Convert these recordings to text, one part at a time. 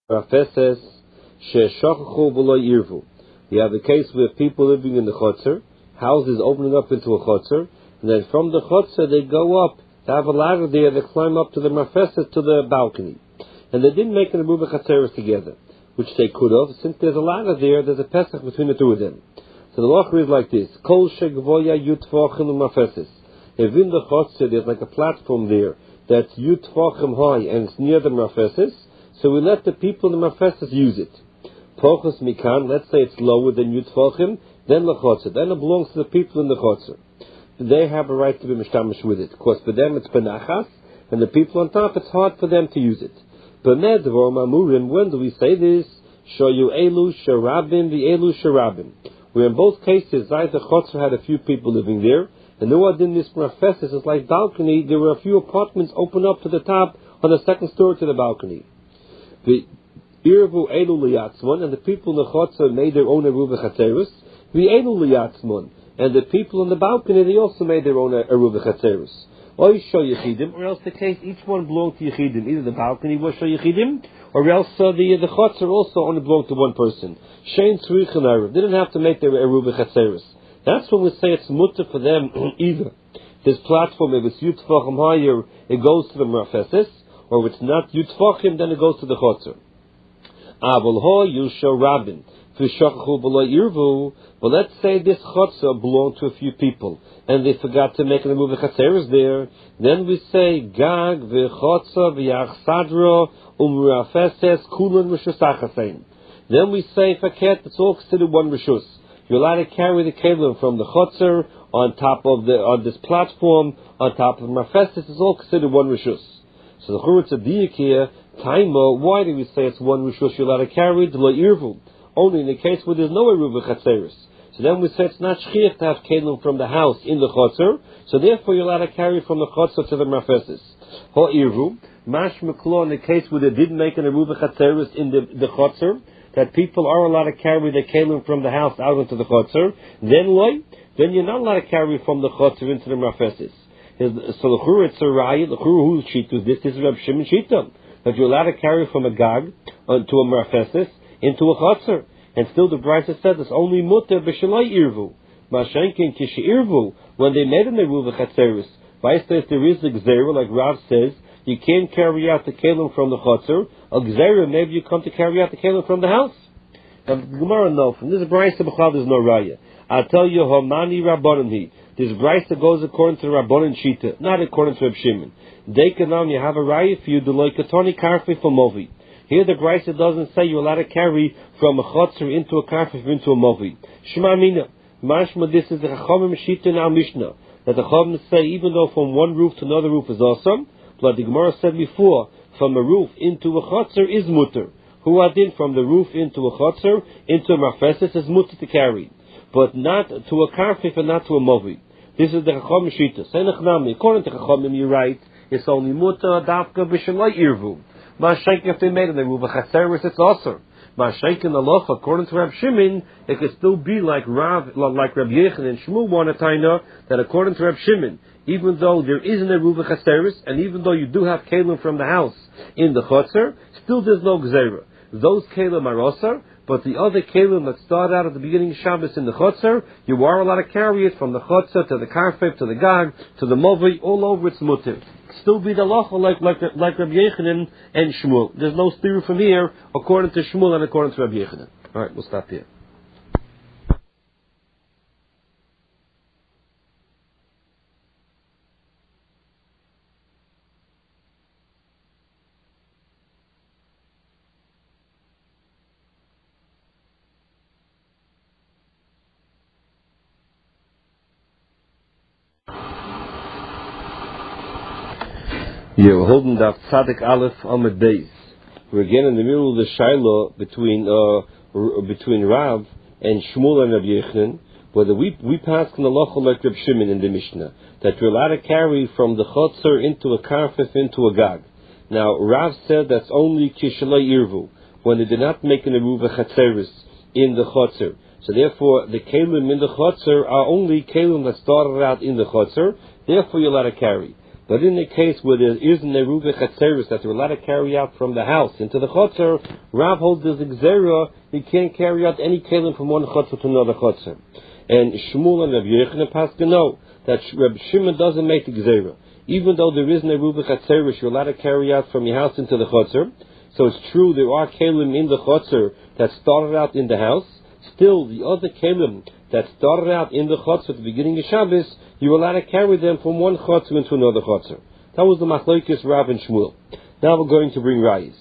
Rafeses Sheshachu V'lo Yirvu. We have a case where people living in the chotzer, houses opening up into a chotzer, and then from the chotzer they go up. They have a ladder there. They climb up to the Rafeses, to the balcony, and they didn't make an Aruba Chatzeres together, which they could have. Since there's a ladder there, there's a pesach between the two of them. So the law is like this: Kol shegvoya yutvachim u'mafeses. If in the chotzer there's like a platform there that's yutvachim high and it's near the Rafeses, so we let the people in the Mafeses use it. Pochus mikan, let's say it's lower than Yutfachim, then the Chotzer. Then it belongs to the people in the Chotzer. They have a right to be mishtamish with it. Of course, for them it's benachas, and the people on top, it's hard for them to use it. B'medvor mamurim, when do we say this? Shoyu elu sharabim v'elu sharabim. Where in both cases, either Chotzer had a few people living there, and in this Mafeses is like balcony, there were a few apartments open up to the top, on the second story to the balcony. The Irvu Elu Liyatzmon, and the people in the Chotzer made their own Aruba Chatzeres. The Elu Liyatzmon, and the people in the balcony, they also made their own Aruba Chatzeres. Or Yisho Yechidim, or else the case, each one belonged to Yechidim. Either the balcony was Yisho Yechidim, or else the Chotzer also only belonged to one person. Shein Tzrich and Erev. They didn't have to make their Aruba Chatzeres. That's when we say it's mutter for them either. This platform, if it's Yutfachim higher, it goes to the Mafeses. Or if it's not Yutfachim, then it goes to the Chotzer. Avol ho Yusha Rabin V'shachachu B'lo Yirvu. But let's say this Chotzer belonged to a few people, and they forgot to make an Aruba Chatzeres there. Then we say Gag V'chotzer V'yachsadro Umrafeses Kulan Rishus. Then we say Faket. It's all considered one Rishus. You're allowed to carry the kelim from the Chotzer on top of on this platform on top of the Mafeses. It's all considered one Rishus. So the Churutz Adiyik here, Taima, why do we say it's one Rishus you're allowed to carry? The Lo Irvu. Only in the case where there's no Aruba Chatzeres. So then we say it's not Shchiach to have kelim from the house in the Chotzer, so therefore you're allowed to carry from the Chotzer to the Mafeses. Ho Irvu, Mash Meklo, in the case where they didn't make an Aruba Chatzeres in the Chotzer, that people are allowed to carry the kelim from the house out into the Chotzer, then you're not allowed to carry from the Chotzer into the Mafeses. So the Chur, it's a Raya, the Chur whose sheet was this is Reb Shimon Shita, that you're allowed to carry from a Gag to a Mafeses into a Chotzer. And still the Brisa said it's only Mutter B'Shalai Irvu. Mashenkin Kishi Irvu, when they made an Aruba Chatzeres, says there is a Gzera, like Rav says, you can't carry out the kelim from the Chotzer. A Gzera, maybe you come to carry out the kelim from the house. Now, the Gemara knows, from this Brisa B'chal there's no Raya. I'll tell you, Homani Rabbanim Hi. This Brisa goes according to the Rabbanan Shita, not according to Reb Shimon. Dekanam, you have a Raya for you, the Loikatoni Karfi for Movi. Here the Brisa doesn't say you're allowed to carry from a Chotzer into a Karfi into a Movi. Shema Mina. Mashma, this is the Chachamim Shita in our Mishnah. That the Chachamim say, even though from one roof to another roof is awesome, but the Gemara said before, from a roof into a Chotzer is mutter. Who adin from the roof into a Chotzer, into a Mafeses is mutter to carry. But not to a Karfif and not to a Movi. This is the Chacham Shita. Senachnami, according to Chachamim, you're right, it's only mutter, dafka, b'shalai irvu. Ma'ashenk, if they made an Aruba Chatzeres, it's also. Ma'ashenk in the Loch, according to Reb Shimon, it could still be like Reb Yechon and Shmuel want a taina, that according to Reb Shimon, even though there is an Aruba Chatzeres, and even though you do have kelim from the house in the Chotzer, still there's no Gzera. Those kelim are osar, but the other kelim that start out at the beginning of Shabbos in the Chotzer, you are allowed to carry it from the Chotzer to the Karfef, to the Gag, to the Movi, all over its mutter. Still be the Lacha like Rabbi Yechanan and Shmuel. There's no theory from here according to Shmuel and according to Rabbi Yechanan. Alright, we'll stop here. Yeah, we're holding the Tzadik Aleph Amud Beis. We're again in the middle of the Shiloh between Rav and Shmuel and Rabbi Yechanan, whether we pass on the Lochel like Reb Shimon in the Mishnah, that we're allowed to carry from the Chotzer into a Karfif into a Gag. Now, Rav said that's only Kishalai Irvu, when they did not make an Aruba Chatzeres in the Chotzer. So therefore, the Kelim in the Chotzer are only Kelim that started out in the Chotzer, therefore you're allowed to carry. But in the case where there is an Eruv Chatzeris that you're allowed to carry out from the house into the Chotzer, Rav holds there's a Gzera, you can't carry out any Kalim from one Chotzer to another Chotzer. And Shmuel and Rav Yochanan Paskin know that Reb Shimon doesn't make the Gzera. Even though there is an Eruv Chatzeris, you're allowed to carry out from your house into the Chotzer. So it's true there are Kalim in the Chotzer that started out in the house. Still, the other Kalim that started out in the Chotzer at the beginning of Shabbos, you're allowed to carry them from one Chotzer into another Chotzer. That was the Machlokes Rav and Shmuel. Now we're going to bring Rayis.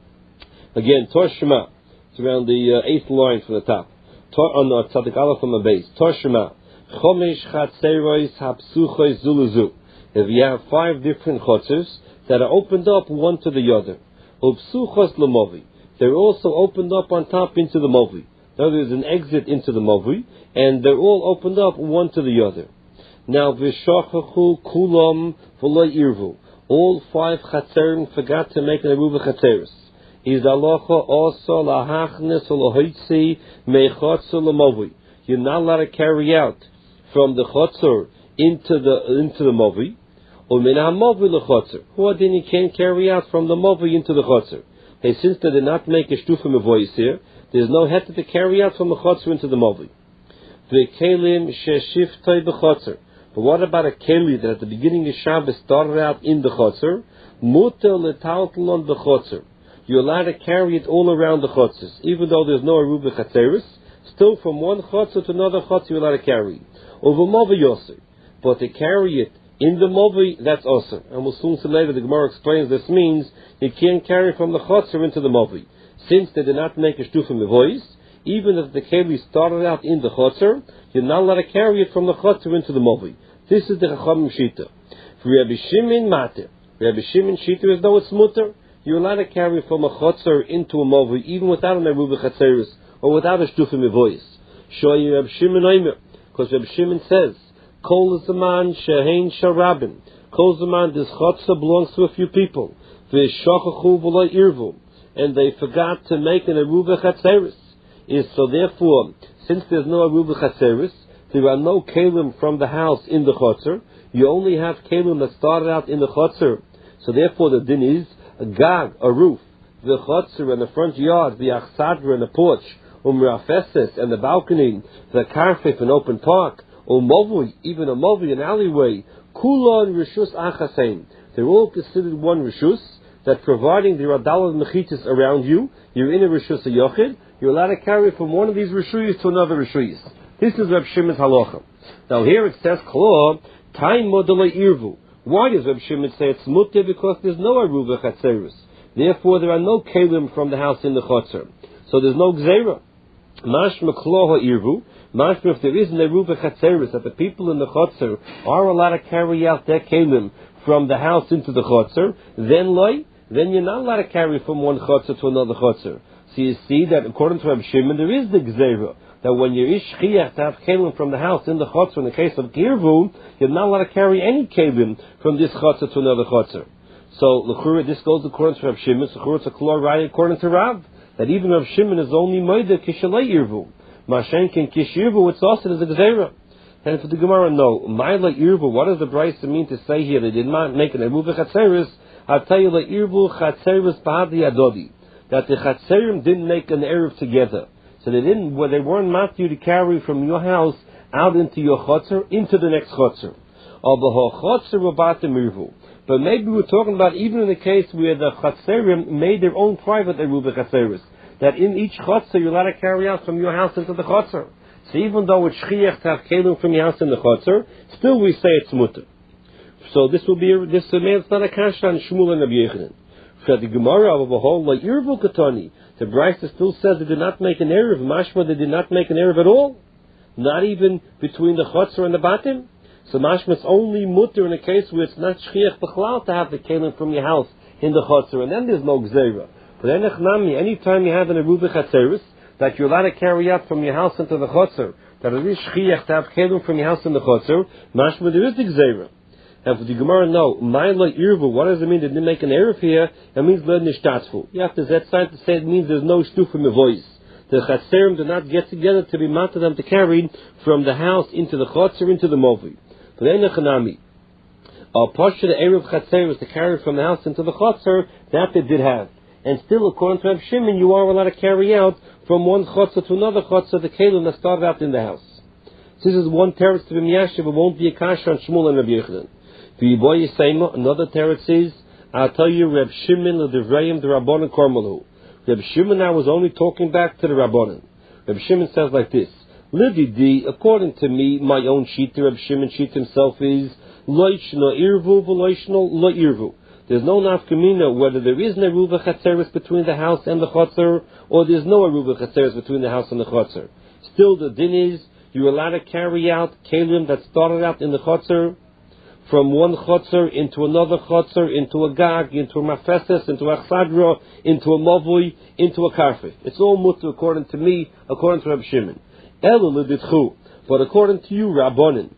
Again, Tor Shema. It's around the 8th line from the top. Tzadik Aleph from the base. Tor Shema. Chomesh Chatzeros Hapsuchos Zuluzu. If you have 5 different Chotzers that are opened up one to the other. Upsuchos L'movi. They're also opened up on top into the Movi. Now there's an exit into the Movi, and they're all opened up one to the other. Now, Vishachachu Kulam V'lo Irvu. All 5 Chatzerim forgot to make an Eruv Chatzeris. Is Alocha also Lahachnes Ulahoitzi Mechotzer L'movi. You're not allowed to carry out from the Chotzer into the Movi, or Min HaMovi L'Chotzer. What then you can't carry out from the Movi into the Chotzer? Hey, since they did not make a Shtufa Mevois here, there's no heter to carry out from the Chotzer into the Movi. V'kelim sheshiftoi b'chotzer. But what about a keli that at the beginning of Shabbos started out in the Chotzer? Muter l'taltalon b'chotzer. You're allowed to carry it all around the Chotzers. Even though there's no Eruv Chatzeris, still from one Chotzer to another Chotzer you're allowed to carry. Over Movi Yosser. But to carry it in the Movi, that's Osir. And we'll soon see later, the Gemara explains this means you can't carry from the Chotzer into the Movi. Since they did not make a Shtufa Mevois, even if the Keli started out in the Chotzer, you're not allowed to carry it from the Chotzer into the Movi. This is the Chachamim Shita. For Rabbi Shimon Mater, Rabbi Shimon Shita is though it's mutter, you're allowed to carry from a Chotzer into a Movi, even without an Eruv Chatzeris, or without a Shtufa Mevois. Show you Rabbi Shimon Omer, because Rabbi Shimon says, Kol Zaman Shehein Sharabin. Kol Zaman, this Chotzer belongs to a few people. V'shachachu v'lo irvu. And they forgot to make an Eruv Chatzeris. So therefore, since there's no Eruv Chatzeris, there are no Kalim from the house in the Chotzer. You only have Kalim that started out in the Chotzer. So therefore the din is a gag, a roof, the Chotzer and the front yard, the Achsadra and the porch, Rafeses and the balcony, the Karfif and open park, Movui, even a Movi, an alleyway, Kulon Rishus Achasein. They're all considered one Rishus, that providing there are Dalad Mechitis around you, you're in a Rishus Yochid, you're allowed to carry from one of these Rishuyas to another Rishuyas. This is Reb Shimon's halacha. Now here it says, Klo, Taim Modele Irvu. Why does Reb Shimon say it's mutter? Because there's no Eruv Chatzeris. Therefore there are no Kalim from the house in the Chotzer. So there's no Gzeira. Mashma Kloha Irvu. Mashma, if there is an Eruv Chatzeris, that the people in the Chotzer are allowed to carry out their Kalim from the house into the Chotzer, then you're not allowed to carry from one Chotzer to another Chotzer. So you see that according to Reb Shimon, there is the Gzeira. That when you're Ishchiach to have Kalim from the house in the Chotzer, in the case of Girvu, you're not allowed to carry any Kalim from this Chotzer to another Chotzer. So, L'chura, this goes according to Reb Shimon, so L'chura, it's a Klor Raya according to Rav, that even Reb Shimon is only Moida Kishalei Irvu. Mashenkin Kish Irvu, it's also as a Gzeira. And for the Gemara, no. Maila Irvu, what does the Brisa mean to say here? They did not make an Eruv Chatzeris. I'll tell you, La Irvu Chatzeris Bahadi Adodi. That the Chatzerim didn't make an Eruv together. So they weren't matthew to carry from your house out into your Chotzer, into the next Chotzer. But maybe we're talking about even in the case where the Chatzerim made their own private Eruv Chatzeris. That in each Chotzer you're allowed to carry out from your house into the Chotzer. So even though it's Shchiach to have Kalim from your house in the Chotzer, still we say it's mutter. So this it's not a kasha on Shmuel and Rabbi Yochanan. For the Gemara of a whole, like Irvu Katani, the Brisa still says they did not make an Erev. Mashma, they did not make an Erev at all. Not even between the Chotzer and the Batim. So Mashma, it's only mutter in a case where it's not Shchiach B'chlal to have the Kalim from your house in the Chotzer, and then there's no Gzeira. But anytime you have an Eruv Chatzeris, that you're allowed to carry out from your house into the Chotzer, that it is Shchiach to have Kalim from your house in the Chotzer, Mashma, there is the Gzeira. And for the Gemara, no. Maila Irvu, what does it mean? They didn't make an Erev here. It means Led Nishtatzfu. You have to that side to say it means there's no Shtufa Mevois. The Chatzerim do not get together to be mounted them to carry from the house into the Chotzer, into the Movi. But then the Chanami. A Pasha the Erev Chatzeris to carry from the house into the Chotzer, that they did have. And still, according to Reb Shimon, you are allowed to carry out from one Chotzer to another Chotzer the Kelim that started out in the house. This is one teretz to be Miyashiv, it won't be a kasha on Shmuel and Reb Yechanan. V'yiboy Yisayma, another teretz is, I'll tell you, Reb Shimon l'divrayim the Rabbanan Kormalu. Reb Shimon now was only talking back to the Rabbanan. Reb Shimon says like this, Lididi, according to me, my own sheet, Reb Shimon sheet himself is, Loish no irvu, v'loish no lo irvu. There's no nafkamina whether there is an eruva chatzeris between the house and the chotzer, or there's no eruva chatzeris between the house and the chotzer. Still, the din is, you're allowed to carry out kelim that started out in the chotzer, from one chotzer into another chotzer, into a gag, into a mafeses, into a chsadra, into a mavui, into a karfif. It's all mutter according to me, according to Reb Shimon. Elu l'ditchu, but according to you, Rabbanan,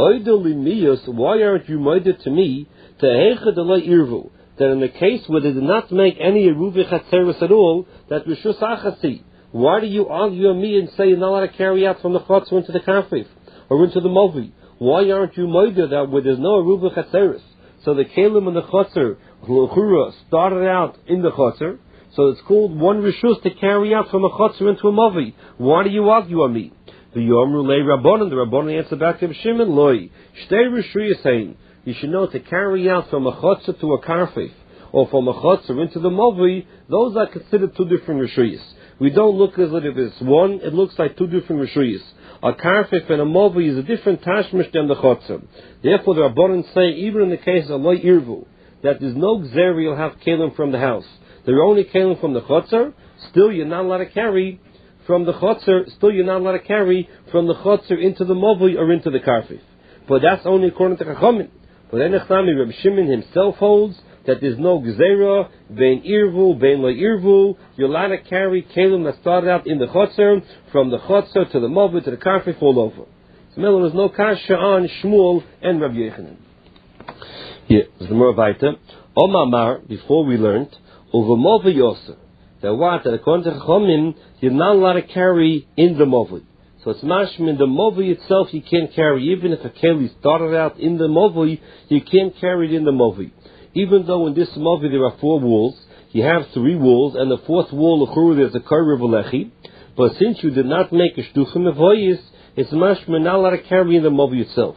why aren't you moided to me, to heicha delay irvu, that in the case where they did not make any eruvi chatzeris at all, that rishus achasi, why do you argue on me and say you're not allowed to carry out from the chotzer into the karfif, or into the movi? Why aren't you moided that where there's no eruvi chatzeris? So the kelim and the chotzer, l'chura, started out in the chotzer, so it's called one rishus to carry out from a chotzer into a movi. Why do you argue on me? The Rabbanan answered back to Shimon, Loi, Shtei Rishuyasain. You should know to carry out from a chotzer to a karfif, or from a chotzer into the movi, those are considered two different rishuyas. We don't look as if it's one, it looks like two different rishuyas. A karfif and a movi is a different tashmish than the chotzer. Therefore the Rabbanan say, even in the case of Loi Irvu, that there's no gzer you'll have kelim from the house. They're only kelim from the chotzer, still you're not allowed to carry from the chotzer, still you're not allowed to carry from the chotzer into the movi or into the karfif. But that's only according to Chachamim. But then Reb Shimon himself holds that there's no gzeira, bein irvu, bein lo irvu, you're allowed to carry kelim that started out in the chotzer, from the chotzer to the movi to the karfif all over. So there was no kasha on Shmuel and Rabbi Yechanan. Here, there's the more weiter. Omamar, before we learned, over movi yoser. That according to Chachamim, you're not allowed to carry in the movi. So it's mashma in the movi itself you can't carry. Even if a keli started out in the movi, you can't carry it in the movi. Even though in this movi there are 4 walls, you have 3 walls, and the 4th wall, there's a karev v'lechi. But since you did not make a shtuchim avoyis, it's mashma not allowed to carry in the movi itself.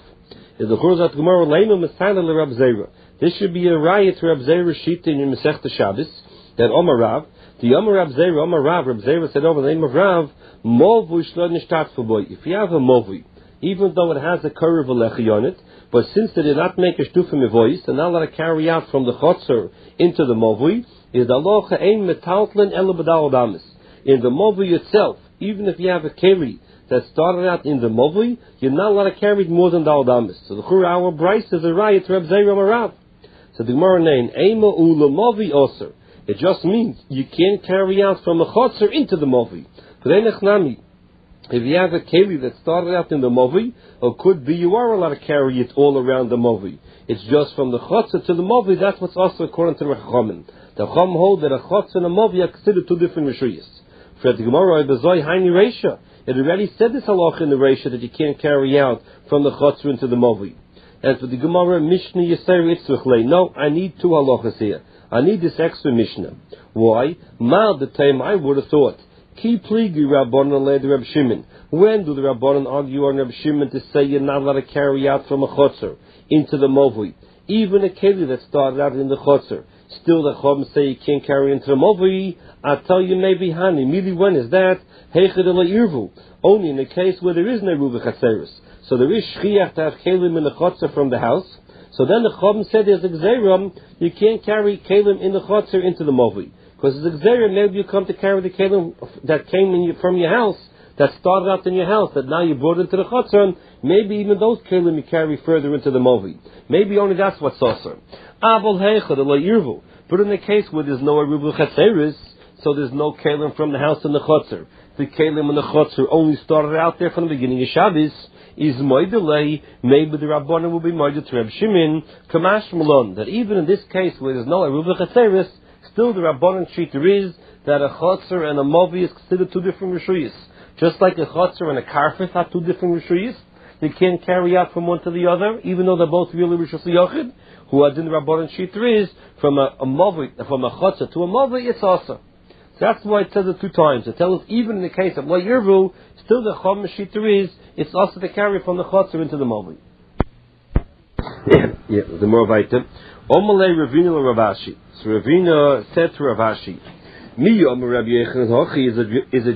This should be a riot to Rab Zera Shita in Masechta Shabbos, that Omar Rav, the Omar Rab Zera, Omar Rav Zera said over the name of Rav, Movu shlod nishtat for. If you have a movi, even though it has a karev v'lechi on it, but since they did not make a shtufim voice, and not allowed to carry out from the chotzer into the movi, is the aloha ein metaltlen ela b'dal damis. In the movi itself, even if you have a keli that started out in the movi, you're not allowed to carry it more than dal damis. So the chur our Bryce is a riot to Rab Zera Omar Rav. So the Gemara name Eima ula movi oser. It just means you can't carry out from a chotzer into the movi. If you have a keli that started out in the movi, or could be you are allowed to carry it all around the movi. It's just from the chotzer to the movi, that's what's also according to the Chachamim. The Chacham hold that a chotzer and a movi are considered 2 different rishuyas. For the Gemara, it already said this halacha in the Reisha that you can't carry out from the chotzer into the movi. And for the Gemara, Mishnah Yisrael Itzruchlei, no, I need 2 halachas here. I need this extra Mishnah. Why? Mal the time I would have thought. Ki pligi Rabbanan led Reb Shimon. When do the Rabbanan argue on Reb Shimon to say you're not allowed to carry out from a chotzer into the movi? Even a keli that started out in the chotzer. Still the Chacham say you can't carry into the movi. I'll tell you maybe hani. Maybe when is that? Heichad ela irvu. Only in the case where there is no eruva chatzeris. So there is shchiach to have kelim in the chotzer from the house. So then the Chacham said there's a gzeira, you can't carry kelim in the chotzer into the movi. Because as a gzeira, maybe you come to carry the kelim that came from your house, that started out in your house, that now you brought into the chotzer, maybe even those kelim you carry further into the movi. Maybe only that's what's osir. But in the case where there's no eruva chatzeris, so there's no kelim from the house in the chotzer. The kelim in the chotzer only started out there from the beginning of Shabbos. Is moidelei, maybe the Rabbanan will be moided to Reb Shimon, Kamash Malon, that even in this case where there's no eruva chatzeris, still the Rabbanan treat there is that a chotzer and a movi is considered 2 different rishuyas. Just like a chotzer and a karfif have 2 different rishuyas, they can't carry out from one to the other, even though they're both really rishus yochid. who adin rabbanon shita is from a chotzer to a mavi, it's also. So that's why it says it 2 times. It tells us even in the case of lo yirvu, still the chom shita is, it's also to carry from the chotzer into the mavi. Yeah, the more weiter. Omalei Ravina Ravashi. So Ravina said to Ravashi, Mi Yom Rabbi Yechon Hochi is a